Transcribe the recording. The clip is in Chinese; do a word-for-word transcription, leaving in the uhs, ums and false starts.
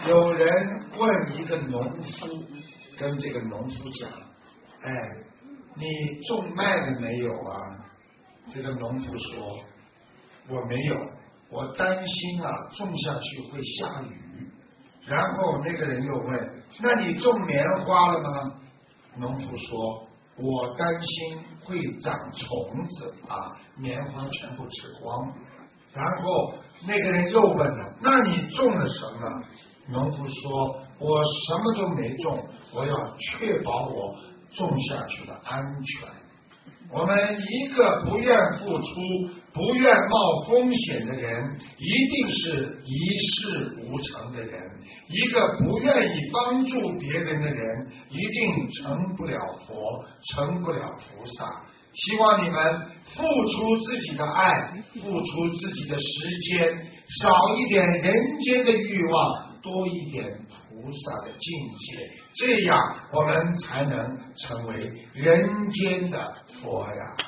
有人问一个农夫，跟这个农夫讲，哎，你种麦了没有啊？这个农夫说，我没有，我担心啊，种下去会下雨。然后那个人又问，那你种棉花了吗？农夫说，我担心会长虫子，把棉花全部吃光。然后那个人又问了，那你种了什么？农夫说，我什么都没种，我要确保我种下去的安全。我们一个不愿付出、不愿冒风险的人，一定是一事无成的人；一个不愿意帮助别人的人，一定成不了佛，成不了菩萨。希望你们付出自己的爱，付出自己的时间，少一点人间的欲望，多一点菩萨的境界，这样我们才能成为人间的佛呀。